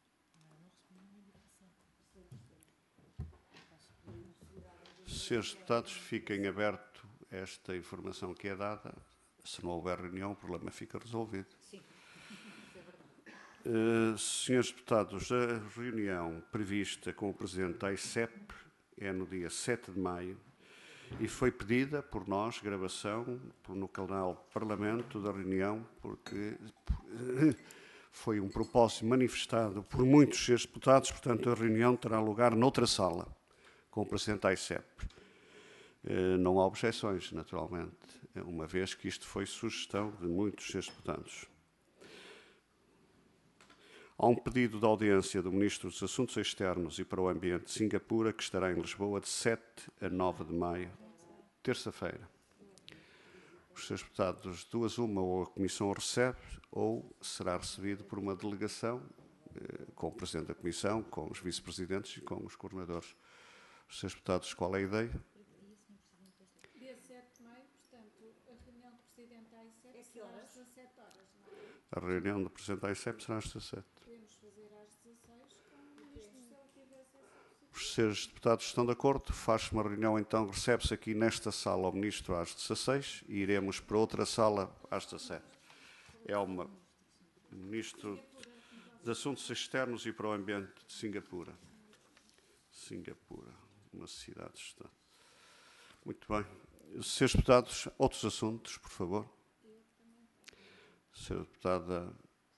S1: Senhores deputados, fiquem aberto esta informação que é dada. Se não houver reunião, o problema fica resolvido.
S2: Sim, isso é verdade.
S1: Senhores deputados, a reunião prevista com o Presidente da ICEP é no dia 7 de maio e foi pedida por nós, gravação, no canal Parlamento da reunião, porque foi um propósito manifestado por muitos senhores deputados, portanto a reunião terá lugar noutra sala, com o Presidente da ICEP. Não há objeções, naturalmente, uma vez que isto foi sugestão de muitos senhores deputados. Há um pedido de audiência do Ministro dos Assuntos Externos e para o Ambiente de Singapura, que estará em Lisboa de 7 a 9 de maio, terça-feira. Os senhores deputados, duas, uma, ou a Comissão recebe, ou será recebido por uma delegação, com o Presidente da Comissão, com os Vice-Presidentes e com os coordenadores. Os senhores deputados, qual é a ideia?
S3: Dia 7 de maio, portanto, a reunião do Presidente da AICEP será às 17 horas, não é?
S1: A reunião do Presidente da AICEP será às 17.
S3: Podemos fazer às 16 com o Ministro, se ele tivesse essa possibilidade.
S1: Os senhores deputados estão de acordo? Faz-se uma reunião, então, recebe-se aqui nesta sala ao Ministro às 16 e iremos para outra sala às 17. É uma Ministro dos Assuntos Externos e para o Ambiente de Singapura. Singapura, uma cidade-estado. Muito bem. Senhores deputados, outros assuntos, por favor. Senhora deputada...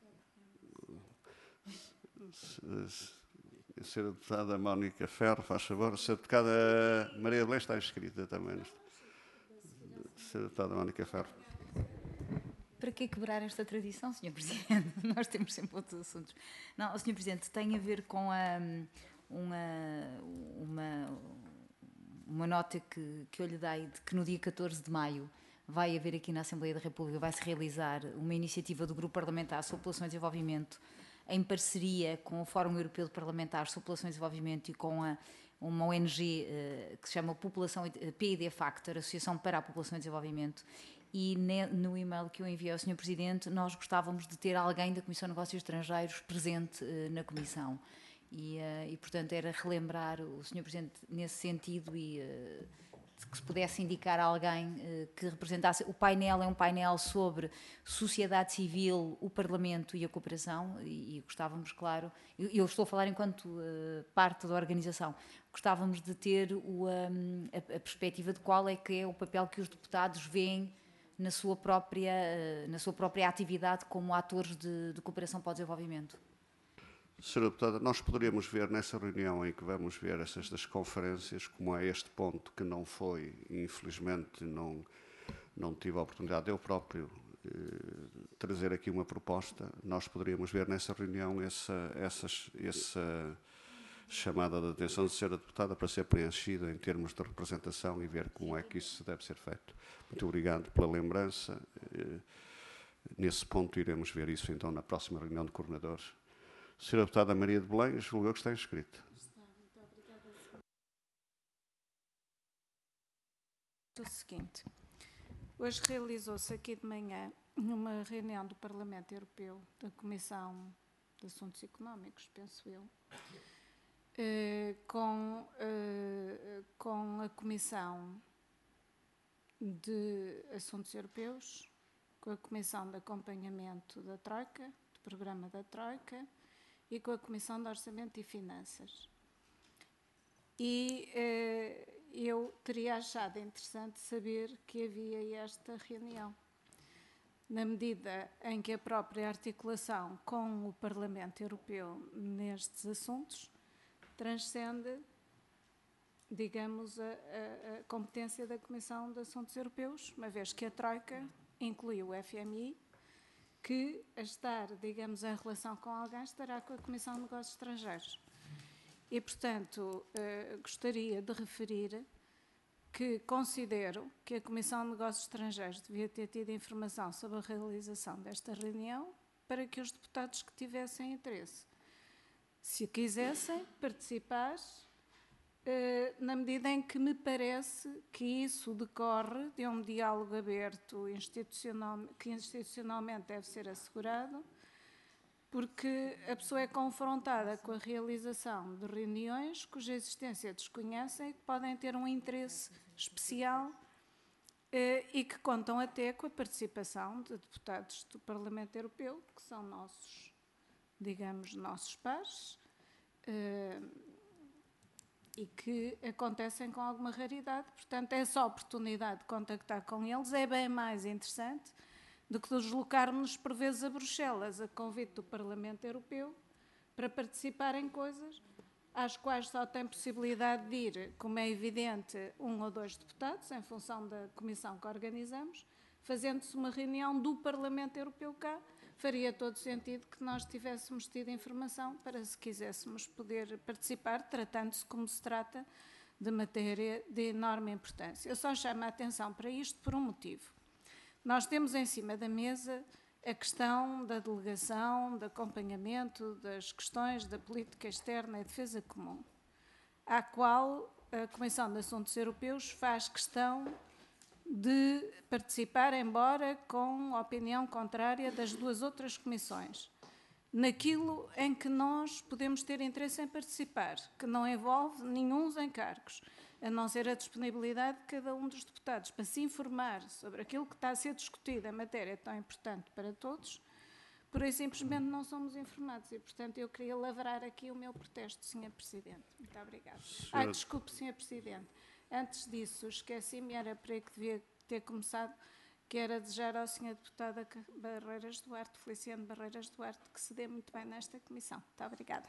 S1: Senhora deputada Mónica Ferro, faz favor. Senhora deputada Maria de Belém está inscrita também. Senhora deputada Mónica Ferro.
S2: Para que quebrar esta tradição, Sr. Presidente? Nós temos sempre outros assuntos. Não, Sr. Presidente, tem a ver com uma nota que eu lhe dei de que no dia 14 de maio vai haver aqui na Assembleia da República, vai-se realizar uma iniciativa do Grupo Parlamentar sobre População e Desenvolvimento em parceria com o Fórum Europeu de Parlamentares sobre População e Desenvolvimento e com uma ONG que se chama PID Factor, Associação para a População e Desenvolvimento, e no e-mail que eu enviei ao Sr. Presidente nós gostávamos de ter alguém da Comissão de Negócios Estrangeiros presente na Comissão e, portanto, era relembrar o Sr. Presidente nesse sentido e que se pudesse indicar alguém que representasse. O painel é um painel sobre sociedade civil, o Parlamento e a cooperação e gostávamos, claro, eu estou a falar enquanto parte da organização, gostávamos de ter a perspectiva de qual é que é o papel que os deputados veem na sua própria atividade como atores de cooperação para o desenvolvimento.
S1: Senhora deputada, nós poderíamos ver nessa reunião em que vamos ver essas das conferências, como é este ponto que não foi, infelizmente não tive a oportunidade, eu próprio, trazer aqui uma proposta, nós poderíamos ver nessa reunião essa chamada de atenção da senhora deputada para ser preenchida em termos de representação e ver como é que isso deve ser feito. Muito obrigado pela lembrança. Nesse ponto iremos ver isso então na próxima reunião de coordenadores. Senhora deputada Maria de Belém, julgou que está inscrita.
S3: Muito obrigada. O seguinte, hoje realizou-se aqui de manhã uma reunião do Parlamento Europeu, da Comissão de Assuntos Económicos, penso eu, com a Comissão de Assuntos Europeus, com a Comissão de Acompanhamento da Troika, do Programa da Troika, e com a Comissão de Orçamento e Finanças. E eu teria achado interessante saber que havia esta reunião, na medida em que a própria articulação com o Parlamento Europeu nestes assuntos transcende, digamos, a competência da Comissão de Assuntos Europeus, uma vez que a Troika incluiu o FMI, que a estar, digamos, em relação com alguém, estará com a Comissão de Negócios Estrangeiros. E, portanto, gostaria de referir que considero que a Comissão de Negócios Estrangeiros devia ter tido informação sobre a realização desta reunião para que os deputados que tivessem interesse, se quisessem participar, na medida em que me parece que isso decorre de um diálogo aberto que institucionalmente deve ser assegurado, porque a pessoa é confrontada com a realização de reuniões cuja existência desconhecem e que podem ter um interesse especial e que contam até com a participação de deputados do Parlamento Europeu, que são nossos, digamos, nossos pares, e que acontecem com alguma raridade. Portanto, essa oportunidade de contactar com eles é bem mais interessante do que deslocarmos por vezes a Bruxelas, a convite do Parlamento Europeu, para participar em coisas às quais só tem possibilidade de ir, como é evidente, um ou dois deputados, em função da comissão que organizamos, fazendo-se uma reunião do Parlamento Europeu cá, faria todo sentido que nós tivéssemos tido informação para, se quiséssemos, poder participar, tratando-se como se trata de matéria de enorme importância. Eu só chamo a atenção para isto por um motivo. Nós temos em cima da mesa a questão da delegação, do acompanhamento das questões da política externa e defesa comum, à qual a Comissão de Assuntos Europeus faz questão de participar, embora com opinião contrária das duas outras comissões, naquilo em que nós podemos ter interesse em participar, que não envolve nenhum encargos, a não ser a disponibilidade de cada um dos deputados para se informar sobre aquilo que está a ser discutido, a matéria tão importante para todos, por aí simplesmente não somos informados e, portanto, eu queria lavrar aqui o meu protesto, Sr. Presidente. Muito obrigada. Desculpe, Sr. Presidente. Antes disso, esqueci-me, era para aí que devia ter começado, que era desejar ao Sr. Deputado Barreiras Duarte, Feliciano Barreiras Duarte, que se dê muito bem nesta comissão. Muito obrigada.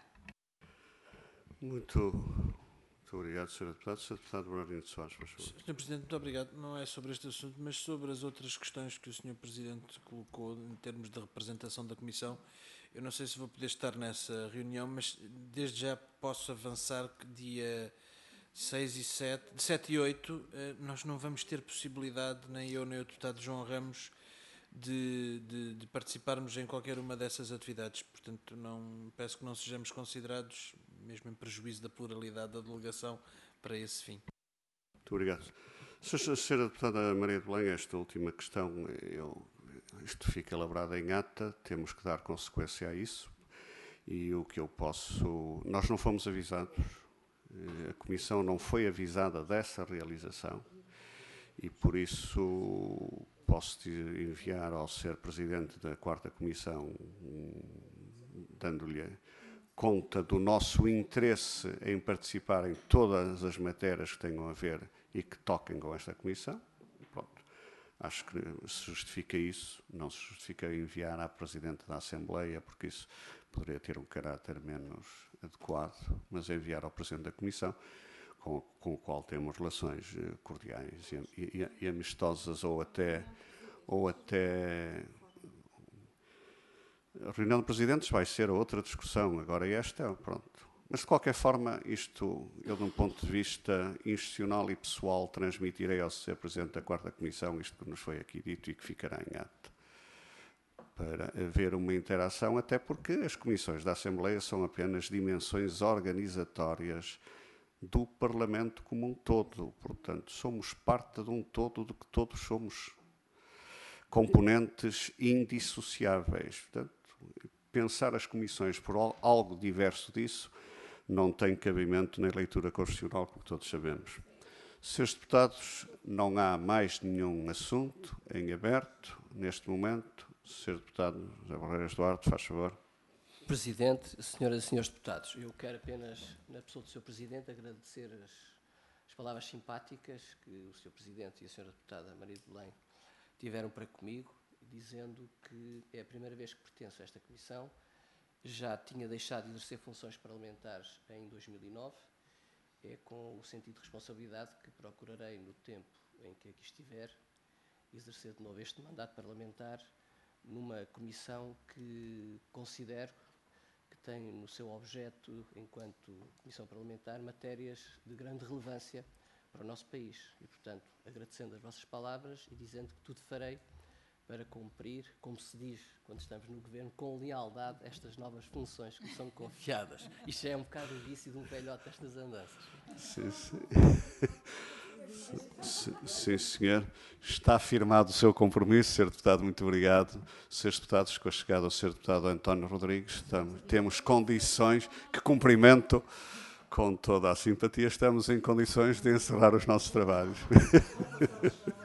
S1: Muito obrigado, Sr. Deputado. Sr. Deputado Bernardino de Soares, por favor.
S8: Sr. Presidente, muito obrigado. Não é sobre este assunto, mas sobre as outras questões que o Sr. Presidente colocou em termos de representação da Comissão. Eu não sei se vou poder estar nessa reunião, mas desde já posso avançar que dia 6 e 7 e 8, nós não vamos ter possibilidade, nem eu nem o deputado João Ramos, de participarmos em qualquer uma dessas atividades. Portanto, peço que não sejamos considerados, mesmo em prejuízo da pluralidade da delegação, para esse fim.
S1: Muito obrigado. Sra. Deputada Maria de Belém, esta última questão, isto fica elaborado em ata, temos que dar consequência a isso. E o que eu posso... Nós não fomos avisados. A Comissão não foi avisada dessa realização e, por isso, posso enviar ao Sr. Presidente da 4ª Comissão, dando-lhe conta do nosso interesse em participar em todas as matérias que tenham a ver e que toquem com esta Comissão. Pronto. Acho que se justifica isso, não se justifica enviar à Presidente da Assembleia, porque isso poderia ter um caráter menos adequado, mas enviar ao Presidente da Comissão, com o qual temos relações cordiais e amistosas, ou até a reunião de presidentes vai ser outra discussão, agora esta, pronto. Mas, de qualquer forma, isto, eu, de um ponto de vista institucional e pessoal, transmitirei ao Sr. Presidente da 4ª Comissão isto que nos foi aqui dito e que ficará em ata, para haver uma interação, até porque as comissões da Assembleia são apenas dimensões organizatórias do Parlamento como um todo. Portanto, somos parte de um todo de que todos somos componentes indissociáveis. Portanto, pensar as comissões por algo diverso disso não tem cabimento na leitura constitucional, como todos sabemos. Senhores deputados, não há mais nenhum assunto em aberto neste momento. Sr. Deputado José Barreiras Duarte, faz favor.
S9: Presidente, senhoras e senhores deputados, eu quero apenas, na pessoa do Sr. Presidente, agradecer as palavras simpáticas que o Sr. Presidente e a Sra. Deputada Maria de Belém tiveram para comigo, dizendo que é a primeira vez que pertenço a esta Comissão. Já tinha deixado de exercer funções parlamentares em 2009. É com o sentido de responsabilidade que procurarei, no tempo em que aqui estiver, exercer de novo este mandato parlamentar numa comissão que considero que tem no seu objeto, enquanto comissão parlamentar, matérias de grande relevância para o nosso país. E, portanto, agradecendo as vossas palavras e dizendo que tudo farei para cumprir, como se diz quando estamos no governo, com lealdade estas novas funções que são confiadas. Isto é um bocado o vício de um velhote destas andanças.
S1: Sim, sim. Sim, senhor. Está afirmado o seu compromisso, Sr. Deputado, muito obrigado. Srs. Deputados, com a chegada do Sr. Deputado António Rodrigues, temos condições que cumprimento com toda a simpatia, estamos em condições de encerrar os nossos trabalhos.